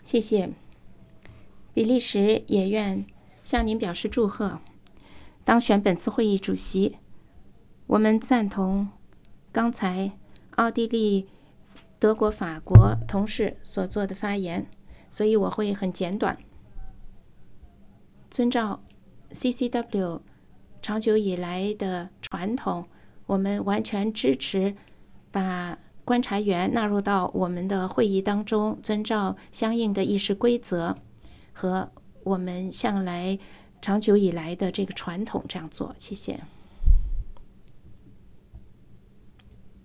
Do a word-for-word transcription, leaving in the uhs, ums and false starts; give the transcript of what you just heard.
谢谢。比利时也愿向您表示祝贺，当选本次会议主席。我们赞同刚才奥地利、德国、法国同事所做的发言，所以我会很简短。遵照 C C W 长久以来的传统，我们完全支持把观察员纳入到我们的会议当中，遵照相应的议事规则和我们向来长久以来的这个传统这样做。谢谢。